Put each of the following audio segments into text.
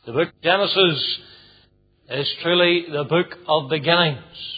The book of Genesis is truly the book of beginnings.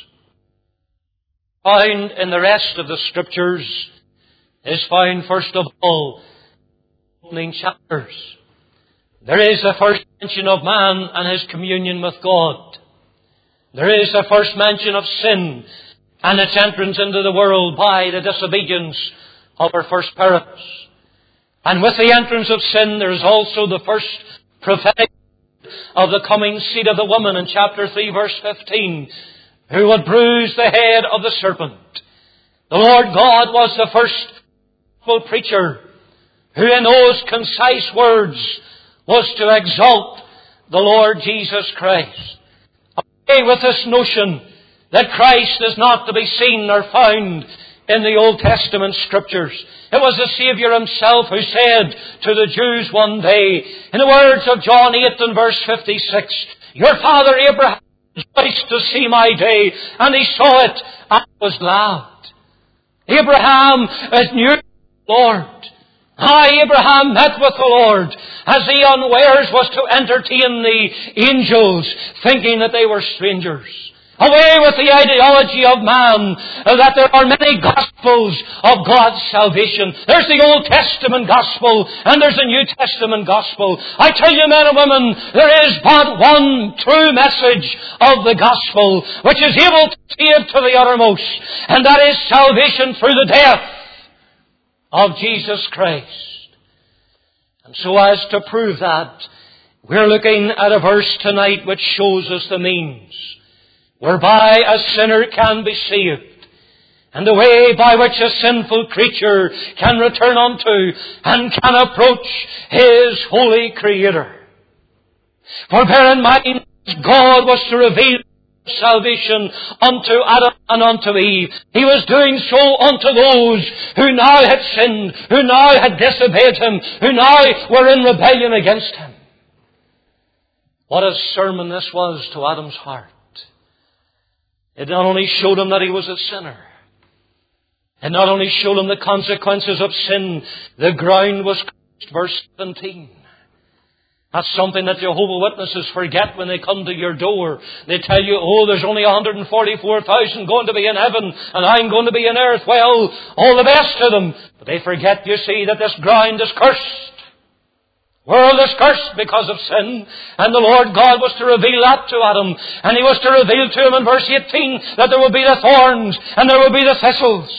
Found in the rest of the Scriptures is found, first of all, opening chapters. There is the first mention of man and his communion with God. There is the first mention of sin and its entrance into the world by the disobedience of our first parents. And with the entrance of sin, there is also the first prophetic of the coming seed of the woman in chapter 3, verse 15, who would bruise the head of the serpent. The Lord God was the first preacher who in those concise words was to exalt the Lord Jesus Christ. Away with this notion that Christ is not to be seen or found in the Old Testament Scriptures. It was the Saviour Himself who said to the Jews one day, in the words of John 8 and verse 56, "Your father Abraham rejoiced to see my day, and he saw it and was glad." Abraham knew the Lord. Abraham met with the Lord as he unawares was to entertain the angels, thinking that they were strangers. Away with the ideology of man that there are many gospels of God's salvation. There's the Old Testament gospel and there's the New Testament gospel. I tell you, men and women, there is but one true message of the gospel which is able to save to the uttermost, and that is salvation through the death of Jesus Christ. And so as to prove that, we're looking at a verse tonight which shows us the means whereby a sinner can be saved, and the way by which a sinful creature can return unto and can approach his holy Creator. For bear in mind, God was to reveal salvation unto Adam and unto Eve. He was doing so unto those who now had sinned, who now had disobeyed Him, who now were in rebellion against Him. What a sermon this was to Adam's heart. It not only showed him that he was a sinner, it not only showed him the consequences of sin, the ground was cursed. Verse 17. That's something that Jehovah's Witnesses forget when they come to your door. They tell you, oh, there's only 144,000 going to be in heaven, and I'm going to be in earth. Well, all the best to them. But they forget, you see, that this ground is cursed. World is cursed because of sin, and the Lord God was to reveal that to Adam, and He was to reveal to him in verse 18 that there will be the thorns and there will be the thistles.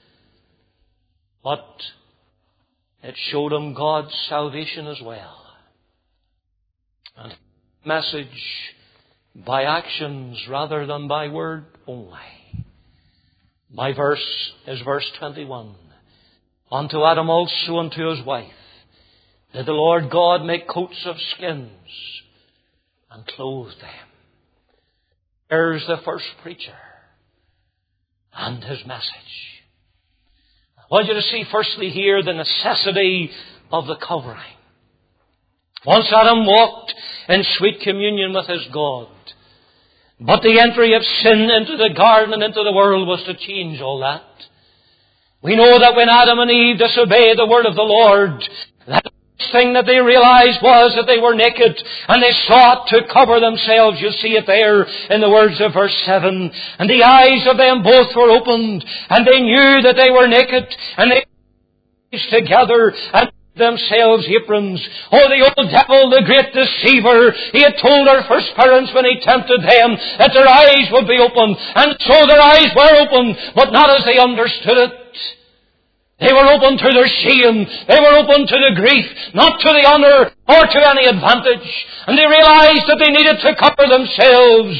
But it showed him God's salvation as well. And message by actions rather than by word only. My verse is verse 21. Unto Adam also unto his wife did the Lord God make coats of skins and clothe them. There's the first preacher and his message. I want you to see firstly here the necessity of the covering. Once Adam walked in sweet communion with his God, but the entry of sin into the garden and into the world was to change all that. We know that when Adam and Eve disobeyed the word of the Lord, that thing that they realized was that they were naked, and they sought to cover themselves. You see it there in the words of verse 7. And the eyes of them both were opened, and they knew that they were naked, and they pieced together and themselves aprons. Oh, the old devil, the great deceiver, he had told our first parents when he tempted them that their eyes would be opened, and so their eyes were opened, but not as they understood it. They were open to their shame. They were open to the grief, not to the honour or to any advantage. And they realized that they needed to cover themselves.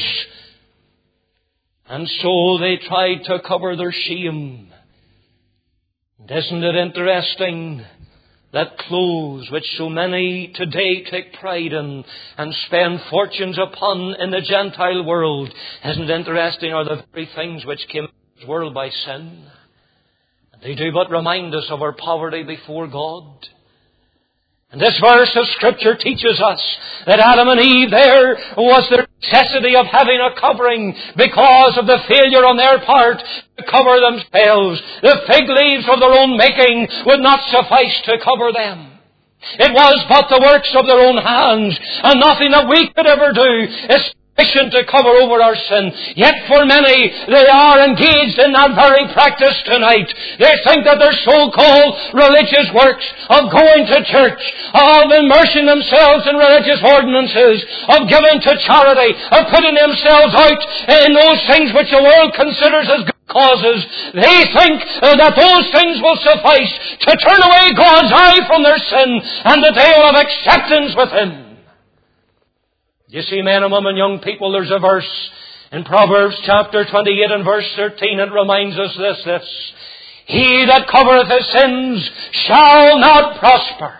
And so they tried to cover their shame. And isn't it interesting that clothes which so many today take pride in and spend fortunes upon in the Gentile world, isn't it interesting, are the very things which came into this world by sin? They do but remind us of our poverty before God. And this verse of Scripture teaches us that Adam and Eve, there was the necessity of having a covering because of the failure on their part to cover themselves. The fig leaves of their own making would not suffice to cover them. It was but the works of their own hands, and nothing that we could ever do is sufficient to cover over our sin. Yet for many, they are engaged in that very practice tonight. They think that their so-called religious works of going to church, of immersing themselves in religious ordinances, of giving to charity, of putting themselves out in those things which the world considers as good causes, they think that those things will suffice to turn away God's eye from their sin, and that they will have acceptance with Him. You see, men and women, young people, there's a verse in Proverbs chapter 28 and verse 13. It reminds us this. He that covereth his sins shall not prosper.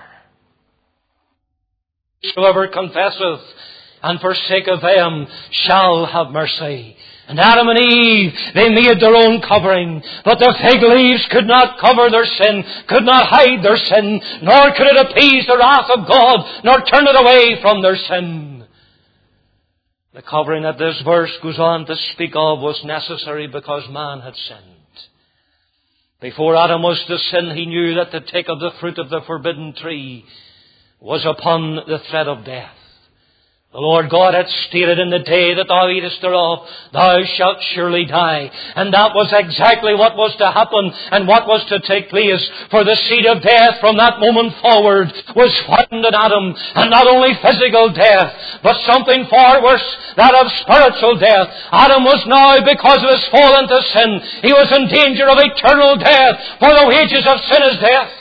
Whosoever confesseth and forsaketh them shall have mercy. And Adam and Eve, they made their own covering. But the fig leaves could not cover their sin, could not hide their sin, nor could it appease the wrath of God, nor turn it away from their sin. The covering that this verse goes on to speak of was necessary because man had sinned. Before Adam was to sin, he knew that to take of the fruit of the forbidden tree was upon the threat of death. The Lord God had stated, in the day that thou eatest thereof, thou shalt surely die. And that was exactly what was to happen and what was to take place. For the seed of death from that moment forward was found in Adam. And not only physical death, but something far worse, that of spiritual death. Adam was now, because of his fall into sin, he was in danger of eternal death. For the wages of sin is death.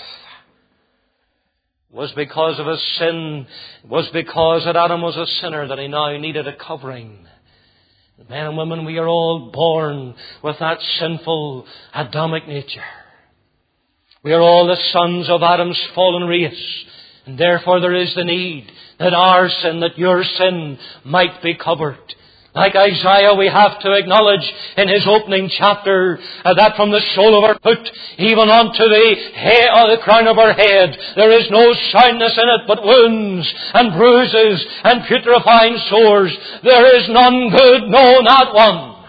Was because of his sin, was because that Adam was a sinner that he now needed a covering. Men and women, we are all born with that sinful Adamic nature. We are all the sons of Adam's fallen race, and therefore there is the need that our sin, that your sin might be covered. Like Isaiah, we have to acknowledge in his opening chapter that from the sole of our foot even unto the crown of our head, there is no soundness in it but wounds and bruises and putrefying sores. There is none good, no, not one.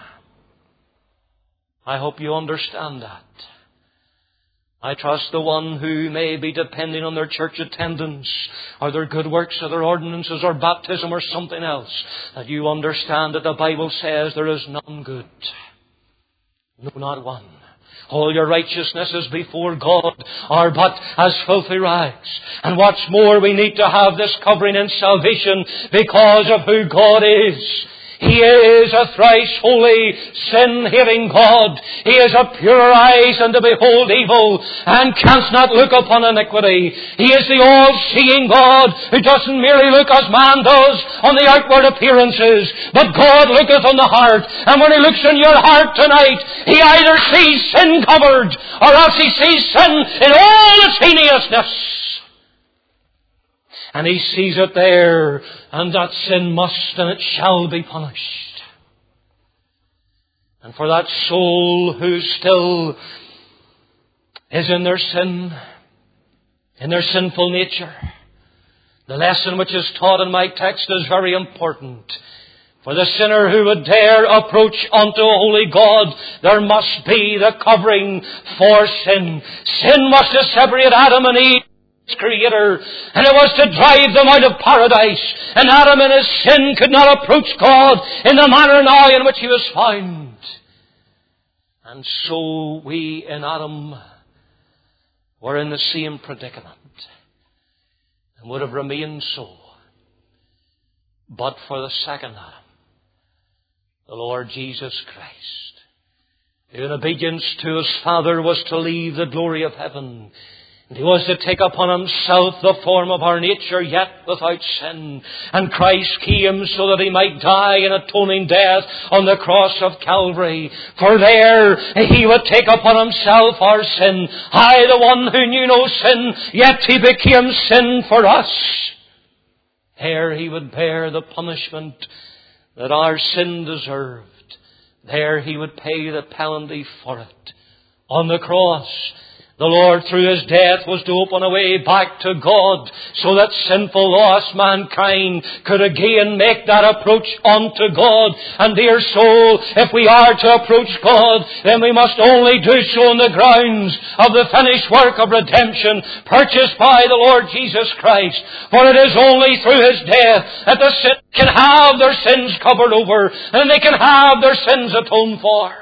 I hope you understand that. I trust the one who may be depending on their church attendance or their good works or their ordinances or baptism or something else, that you understand that the Bible says there is none good. No, not one. All your righteousnesses before God are but as filthy rags. And what's more, we need to have this covering in salvation because of who God is. He is a thrice holy, sin-hating God. He is of purer eyes than to behold evil, and canst not look upon iniquity. He is the all-seeing God, who doesn't merely look as man does on the outward appearances, but God looketh on the heart. And when He looks in your heart tonight, He either sees sin covered, or else He sees sin in all its heinousness. And He sees it there, and that sin must and it shall be punished. And for that soul who still is in their sin, in their sinful nature, the lesson which is taught in my text is very important. For the sinner who would dare approach unto a holy God, there must be the covering for sin. Sin must have separated Adam and Eve, Creator, and it was to drive them out of paradise. And Adam in his sin could not approach God in the manner now in which he was found. And so we in Adam were in the same predicament and would have remained so, but for the second Adam, the Lord Jesus Christ, who in obedience to His Father was to leave the glory of heaven. He was to take upon Himself the form of our nature, yet without sin. And Christ came so that He might die an atoning death on the cross of Calvary. For there He would take upon Himself our sin. I, the one who knew no sin, yet He became sin for us. There He would bear the punishment that our sin deserved. There He would pay the penalty for it. On the cross, The Lord, through His death, was to open a way back to God so that sinful, lost mankind could again make that approach unto God. And dear soul, if we are to approach God, then we must only do so on the grounds of the finished work of redemption purchased by the Lord Jesus Christ. For it is only through His death that the sinners can have their sins covered over and they can have their sins atoned for.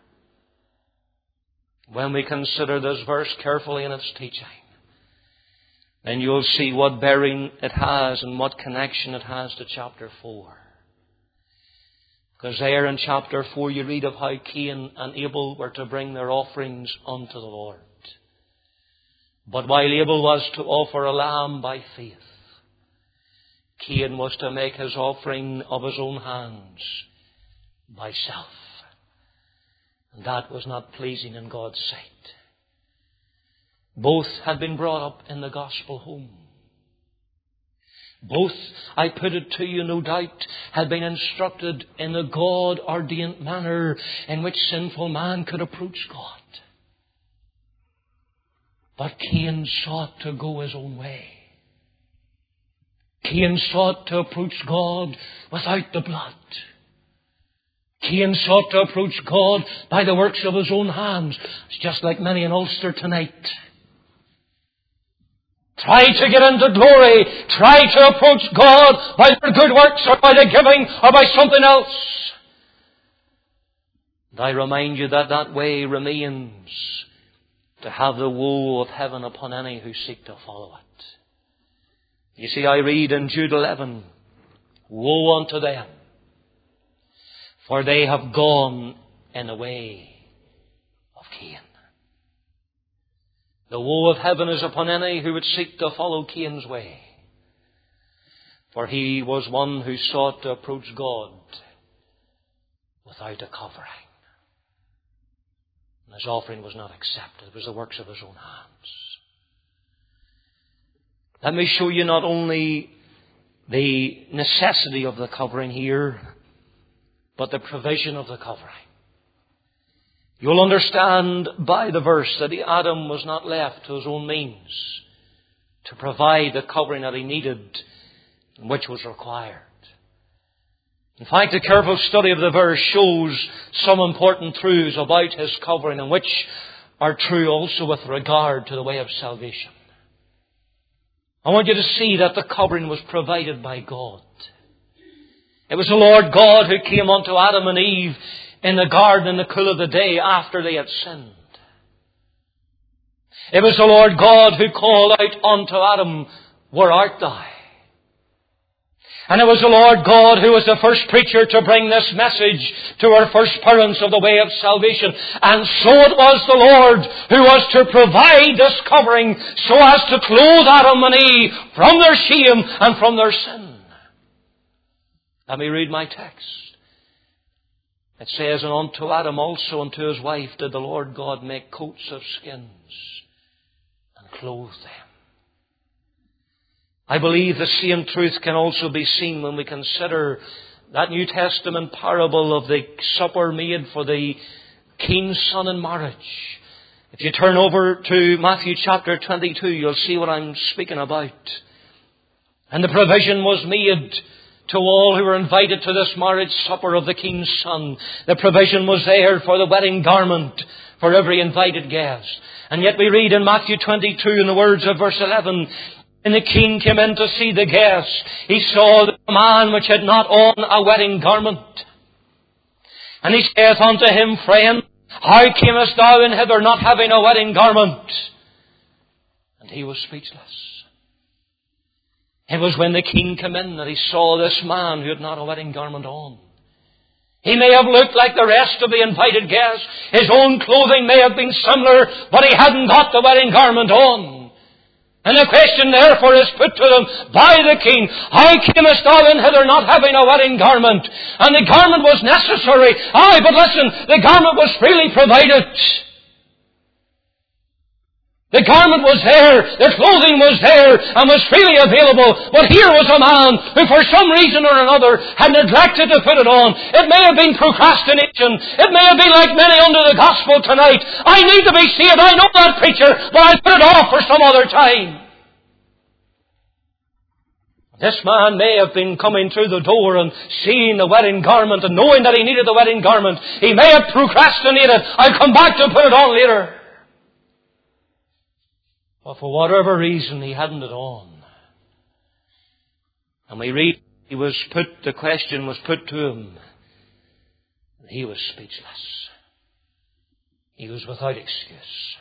When we consider this verse carefully in its teaching, then you'll see what bearing it has and what connection it has to chapter 4. Because there in chapter 4 you read of how Cain and Abel were to bring their offerings unto the Lord. But while Abel was to offer a lamb by faith, Cain was to make his offering of his own hands by self. And that was not pleasing in God's sight. Both had been brought up in the gospel home. Both, I put it to you, no doubt, had been instructed in the God-ordained manner in which sinful man could approach God. But Cain sought to go his own way. Cain sought to approach God without the blood. Cain sought to approach God by the works of his own hands. It's just like many in Ulster tonight. Try to get into glory. Try to approach God by their good works or by the giving or by something else. And I remind you that that way remains to have the woe of heaven upon any who seek to follow it. You see, I read in Jude 11, woe unto them, for they have gone in the way of Cain. The woe of heaven is upon any who would seek to follow Cain's way. For he was one who sought to approach God without a covering. And his offering was not accepted. It was the works of his own hands. Let me show you not only the necessity of the covering here, but the provision of the covering. You'll understand by the verse that Adam was not left to his own means to provide the covering that he needed, which was required. In fact, a careful study of the verse shows some important truths about his covering, and which are true also with regard to the way of salvation. I want you to see that the covering was provided by God. It was the Lord God who came unto Adam and Eve in the garden in the cool of the day after they had sinned. It was the Lord God who called out unto Adam, where art thou? And it was the Lord God who was the first preacher to bring this message to our first parents of the way of salvation. And so it was the Lord who was to provide this covering so as to clothe Adam and Eve from their shame and from their sin. Let me read my text. It says, and unto Adam also unto his wife did the Lord God make coats of skins and clothe them. I believe the same truth can also be seen when we consider that New Testament parable of the supper made for the king's son in marriage. If you turn over to Matthew chapter 22, you'll see what I'm speaking about. And the provision was made to all who were invited to this marriage supper of the king's son. The provision was there for the wedding garment for every invited guest. And yet we read in Matthew 22 in the words of verse 11, and the king came in to see the guests. He saw the man which had not on a wedding garment. And he saith unto him, friend, how camest thou in hither not having a wedding garment? And he was speechless. It was when the king came in that he saw this man who had not a wedding garment on. He may have looked like the rest of the invited guests. His own clothing may have been similar, but he hadn't got the wedding garment on. And the question therefore is put to them by the king, how camest thou in hither not having a wedding garment? And the garment was necessary. Aye, but listen, the garment was freely provided. The garment was there, the clothing was there, and was freely available. But here was a man who for some reason or another had neglected to put it on. It may have been procrastination. It may have been like many under the gospel tonight. I need to be saved. I know that preacher, but I'll put it off for some other time. This man may have been coming through the door and seeing the wedding garment and knowing that he needed the wedding garment. He may have procrastinated. I'll come back to put it on later. But for whatever reason, he hadn't it on. And we read, the question was put to him. And he was speechless. He was without excuse.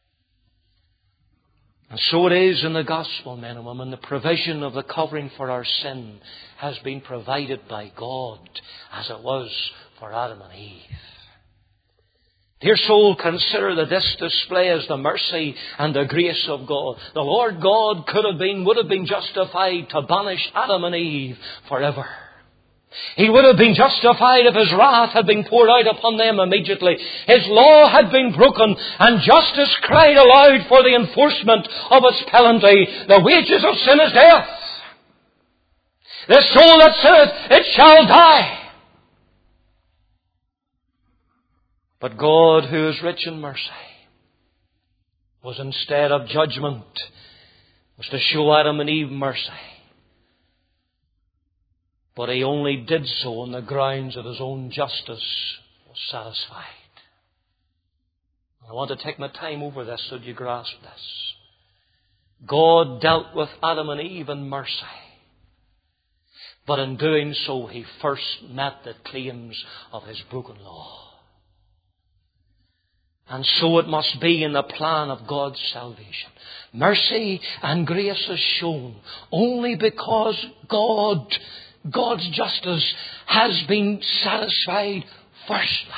And so it is in the gospel, men and women. The provision of the covering for our sin has been provided by God, as it was for Adam and Eve. Dear soul, consider that this display is the mercy and the grace of God. The Lord God would have been justified to banish Adam and Eve forever. He would have been justified if His wrath had been poured out upon them immediately. His law had been broken, and justice cried aloud for the enforcement of its penalty. The wages of sin is death. The soul that sinneth, it shall die. But God, who is rich in mercy, was instead of judgment, was to show Adam and Eve mercy. But He only did so on the grounds of His own justice was satisfied. I want to take my time over this so that you grasp this. God dealt with Adam and Eve in mercy. But in doing so, He first met the claims of His broken law. And so it must be in the plan of God's salvation. Mercy and grace is shown only because God's justice has been satisfied firstly.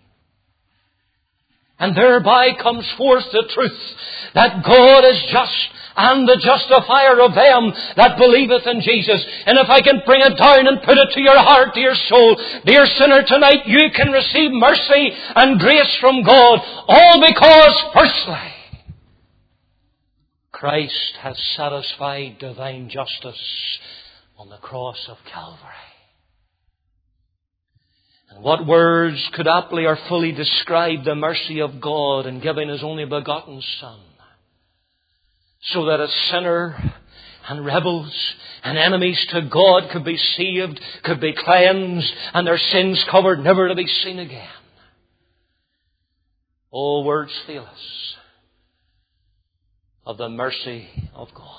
And thereby comes forth the truth that God is just and the justifier of them that believeth in Jesus. And if I can bring it down and put it to your heart, dear soul, dear sinner, tonight you can receive mercy and grace from God, all because, firstly, Christ has satisfied divine justice on the cross of Calvary. And what words could aptly or fully describe the mercy of God in giving His only begotten Son, so that a sinner and rebels and enemies to God could be saved, could be cleansed, and their sins covered, never to be seen again. All words fail us of the mercy of God.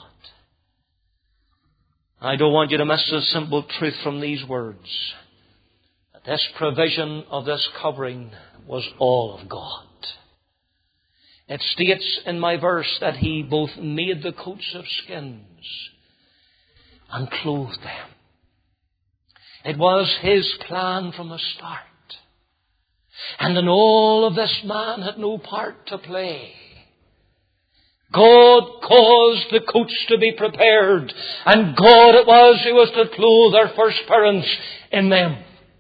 I don't want you to miss the simple truth from these words, that this provision of this covering was all of God. It states in my verse that He both made the coats of skins and clothed them. It was His plan from the start. And in all of this, man had no part to play. God caused the coats to be prepared, and God it was who was to clothe our first parents in them.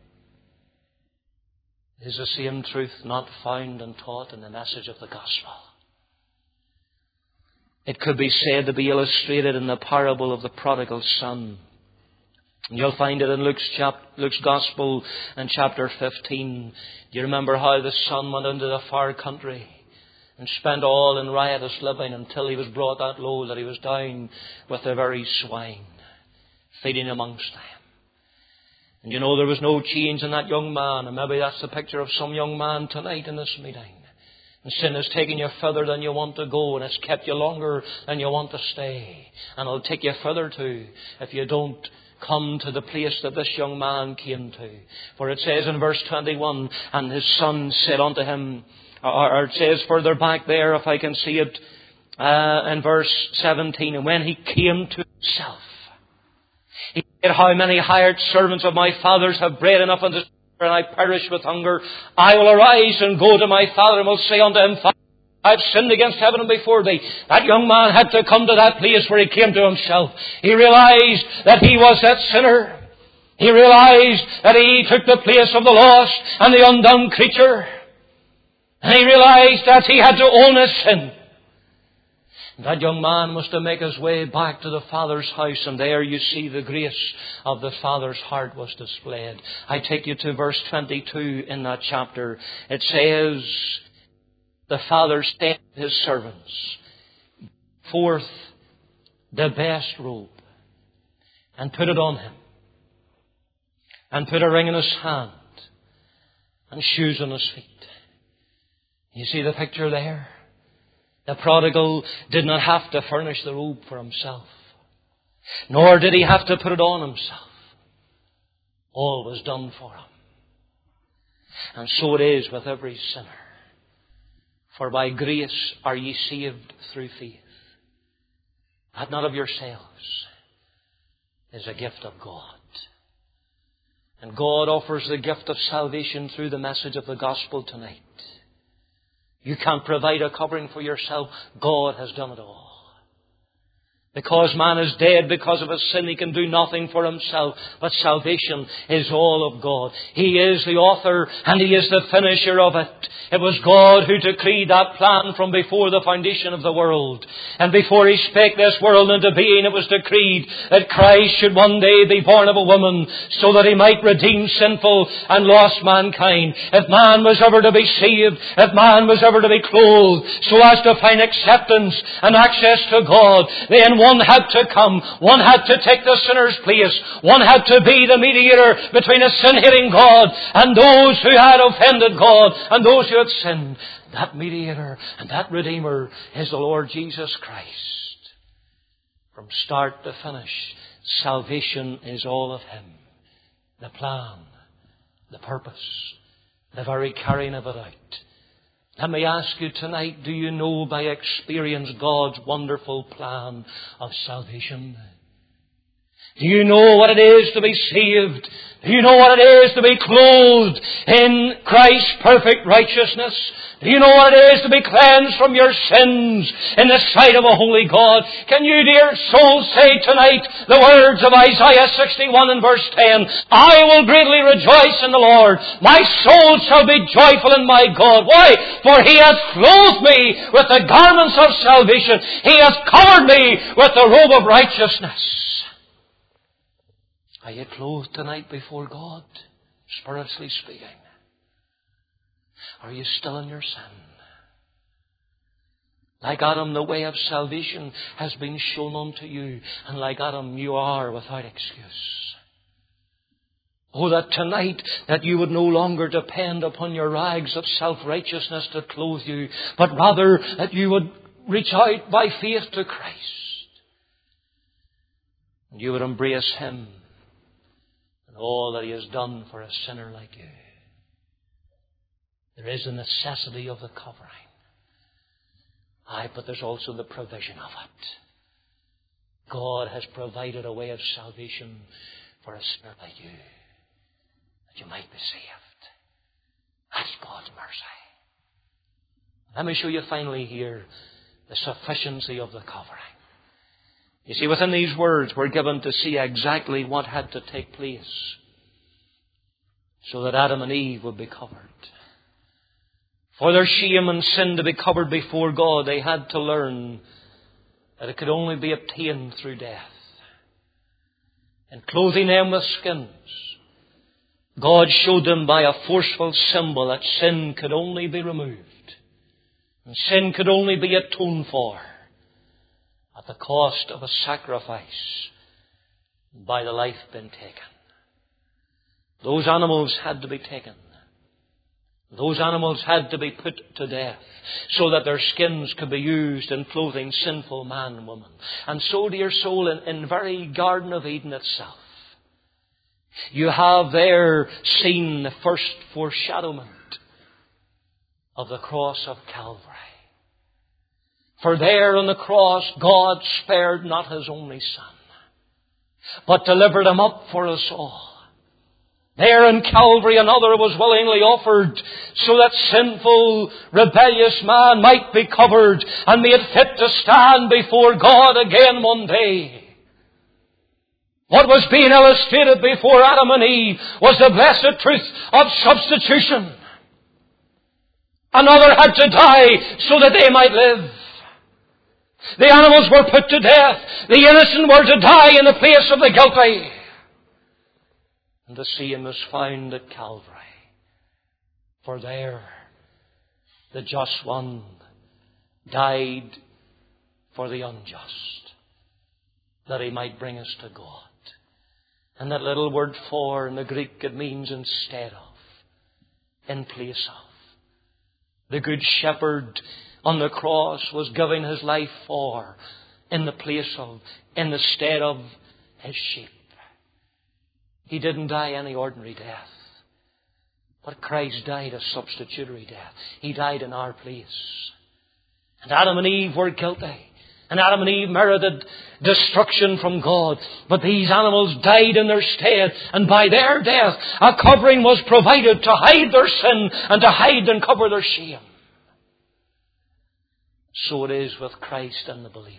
It is the same truth not found and taught in the message of the gospel. It could be said to be illustrated in the parable of the prodigal son. And you'll find it in Luke's Gospel in chapter 15. Do you remember how the son went into the far country and spent all in riotous living until he was brought that low that he was down with the very swine, feeding amongst them? And you know, there was no change in that young man. And maybe that's the picture of some young man tonight in this meeting. And sin has taken you further than you want to go, and it's kept you longer than you want to stay. And it'll take you further too if you don't come to the place that this young man came to. For it says in verse 21, and his son said unto him, or it says further back there, if I can see it, in verse 17, and when he came to himself, he said, how many hired servants of my father's have bread enough unto and I perish with hunger? I will arise and go to my father and will say unto him, Father, I've sinned against heaven and before thee. That young man had to come to that place where he came to himself. He realized that he was that sinner. He realized that he took the place of the lost and the undone creature. And he realized that he had to own his sin. That young man was to make his way back to the Father's house, and there you see the grace of the Father's heart was displayed. I take you to verse 22 in that chapter. It says, the Father sent His servants forth the best robe and put it on Him, and put a ring in His hand and shoes on His feet. You see the picture there? The prodigal did not have to furnish the robe for himself, nor did he have to put it on himself. All was done for him. And so it is with every sinner. For by grace are ye saved through faith. That not of yourselves, is a gift of God. And God offers the gift of salvation through the message of the gospel tonight. You can't provide a covering for yourself. God has done it all. Because man is dead because of his sin, he can do nothing for himself. But salvation is all of God. He is the author and He is the finisher of it. It was God who decreed that plan from before the foundation of the world. And before He spake this world into being, it was decreed that Christ should one day be born of a woman, so that He might redeem sinful and lost mankind. If man was ever to be saved, if man was ever to be clothed, so as to find acceptance and access to God, then one had to come. One had to take the sinner's place. One had to be the mediator between a sin-hating God and those who had offended God and those who had sinned. That mediator and that Redeemer is the Lord Jesus Christ. From start to finish, salvation is all of Him. The plan, the purpose, the very carrying of it out. Let me ask you tonight, do you know by experience God's wonderful plan of salvation? Do you know what it is to be saved? Do you know what it is to be clothed in Christ's perfect righteousness? Do you know what it is to be cleansed from your sins in the sight of a holy God? Can you, dear soul, say tonight the words of Isaiah 61 and verse 10, I will greatly rejoice in the Lord. My soul shall be joyful in my God. Why? For He has clothed me with the garments of salvation. He has covered me with the robe of righteousness. Are you clothed tonight before God, spiritually speaking? Are you still in your sin? Like Adam, the way of salvation has been shown unto you, and like Adam, you are without excuse. Oh, that tonight that you would no longer depend upon your rags of self-righteousness to clothe you, but rather that you would reach out by faith to Christ. And you would embrace Him and all that He has done for a sinner like you. There is a necessity of the covering. Aye, but there's also the provision of it. God has provided a way of salvation for a sinner like you, that you might be saved. That's God's mercy. Let me show you finally here the sufficiency of the covering. You see, within these words we're given to see exactly what had to take place so that Adam and Eve would be covered. For their shame and sin to be covered before God, they had to learn that it could only be obtained through death. In clothing them with skins, God showed them by a forceful symbol that sin could only be removed. And sin could only be atoned for at the cost of a sacrifice by the life being taken. Those animals had to be taken. Those animals had to be put to death so that their skins could be used in clothing sinful man and woman. And so, dear soul, in very Garden of Eden itself, you have there seen the first foreshadowment of the cross of Calvary. For there on the cross, God spared not His only Son, but delivered Him up for us all. There in Calvary another was willingly offered so that sinful, rebellious man might be covered and made fit to stand before God again one day. What was being illustrated before Adam and Eve was the blessed truth of substitution. Another had to die so that they might live. The animals were put to death. The innocent were to die in the place of the guilty. And the same was found at Calvary. For there, the just one died for the unjust, that he might bring us to God. And that little word "for" in the Greek, it means instead of, in place of. The Good Shepherd on the cross was giving his life for, in the place of, in the stead of his sheep. He didn't die any ordinary death. But Christ died a substitutory death. He died in our place. And Adam and Eve were guilty. And Adam and Eve merited destruction from God. But these animals died in their stead. And by their death, a covering was provided to hide their sin and to hide and cover their shame. So it is with Christ and the believer.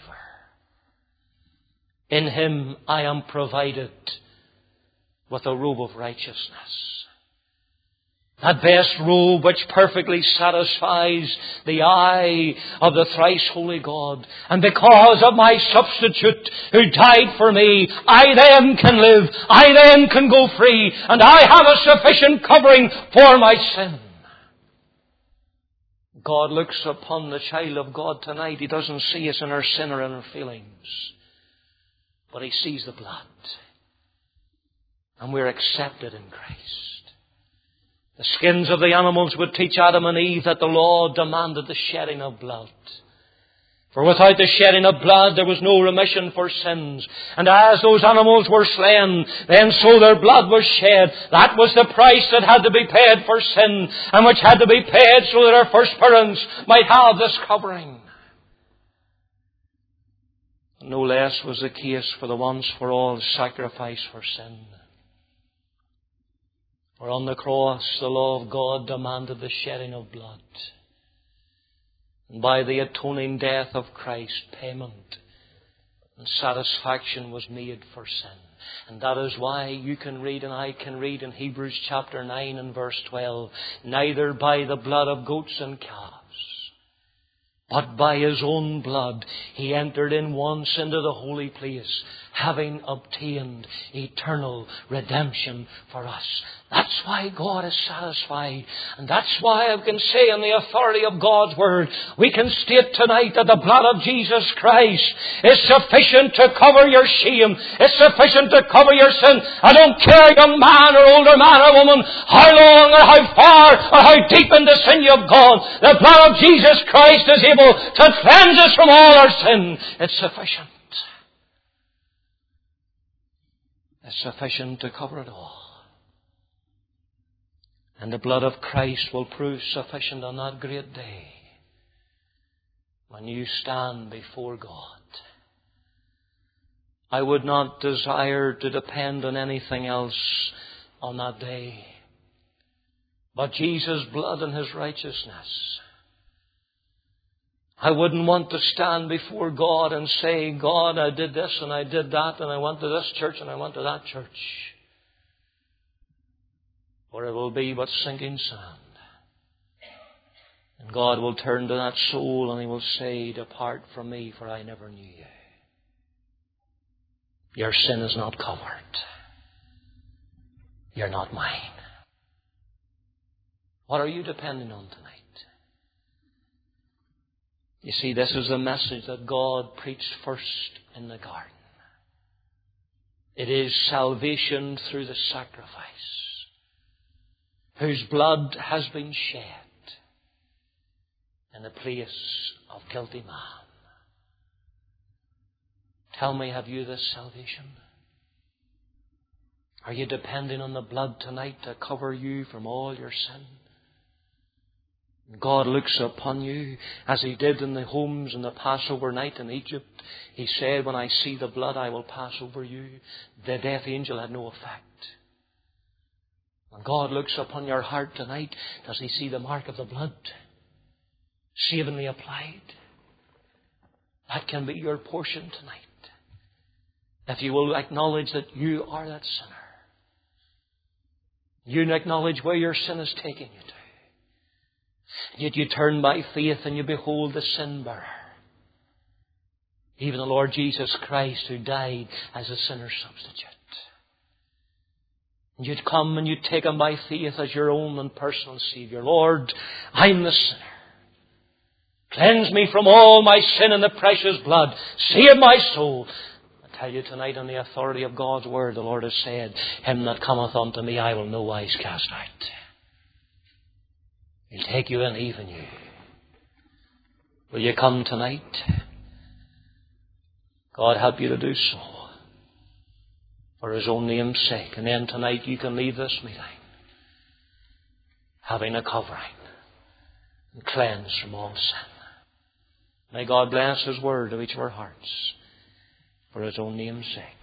In Him I am provided with a robe of righteousness. That best robe which perfectly satisfies the eye of the thrice holy God. And because of my substitute who died for me, I then can live, I then can go free, and I have a sufficient covering for my sin. God looks upon the child of God tonight. He doesn't see us in our sin or in our feelings, but He sees the blood. And we're accepted in Christ. The skins of the animals would teach Adam and Eve that the law demanded the shedding of blood. For without the shedding of blood, there was no remission for sins. And as those animals were slain, then so their blood was shed. That was the price that had to be paid for sin, and which had to be paid so that our first parents might have this covering. No less was the case for the once for all sacrifice for sin. For on the cross, the law of God demanded the shedding of blood. And by the atoning death of Christ, payment and satisfaction was made for sin. And that is why you can read and I can read in Hebrews chapter 9 and verse 12, neither by the blood of goats and calves, but by His own blood He entered in once into the holy place, having obtained eternal redemption for us. That's why God is satisfied. And that's why I can say in the authority of God's Word, we can state tonight that the blood of Jesus Christ is sufficient to cover your shame. It's sufficient to cover your sin. I don't care, young man or older man or woman, how long or how far or how deep in the sin you've gone. The blood of Jesus Christ is able to cleanse us from all our sin. It's sufficient. It's sufficient to cover it all. And the blood of Christ will prove sufficient on that great day when you stand before God. I would not desire to depend on anything else on that day but Jesus' blood and His righteousness. I wouldn't want to stand before God and say, God, I did this and I did that and I went to this church and I went to that church. For it will be but sinking sand. And God will turn to that soul and He will say, depart from me, for I never knew you. Your sin is not covered. You're not mine. What are you depending on tonight? You see, this is the message that God preached first in the garden. It is salvation through the sacrifice, whose blood has been shed in the place of guilty man. Tell me, have you this salvation? Are you depending on the blood tonight to cover you from all your sin? God looks upon you as He did in the homes in the Passover night in Egypt. He said, when I see the blood, I will pass over you. The death angel had no effect. When God looks upon your heart tonight, does He see the mark of the blood savingly applied? That can be your portion tonight. If you will acknowledge that you are that sinner. You acknowledge where your sin has taken you to. Yet you turn by faith and you behold the sin bearer. Even the Lord Jesus Christ, who died as a sinner's substitute. And you'd come and you'd take Him by faith as your own and personal Saviour. Lord, I'm the sinner. Cleanse me from all my sin in the precious blood. Save my soul. I tell you tonight, on the authority of God's Word, the Lord has said, Him that cometh unto me I will no wise cast out. He'll take you in, even you. Will you come tonight? God help you to do so, for His own name's sake. And then tonight you can leave this meeting having a covering and cleansed from all sin. May God bless His Word to each of our hearts, for His own name's sake.